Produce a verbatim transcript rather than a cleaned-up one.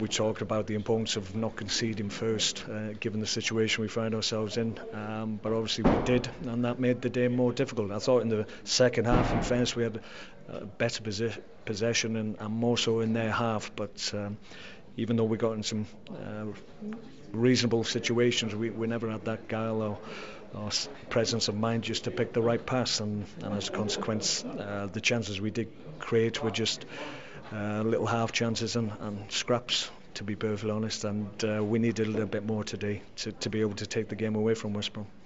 we talked about the importance of not conceding first, uh, given the situation we find ourselves in. Um, but obviously we did, and that made the day more difficult. I thought in the second half, in fairness, we had uh, better posi- possession and, and more so in their half. But um, even though we got in some uh, reasonable situations, we, we never had that guile or, or presence of mind just to pick the right pass, and, and as a consequence, uh, the chances we did create were just uh, little half chances and, and scraps, to be perfectly honest. And uh, we needed a little bit more today to, to be able to take the game away from West Brom.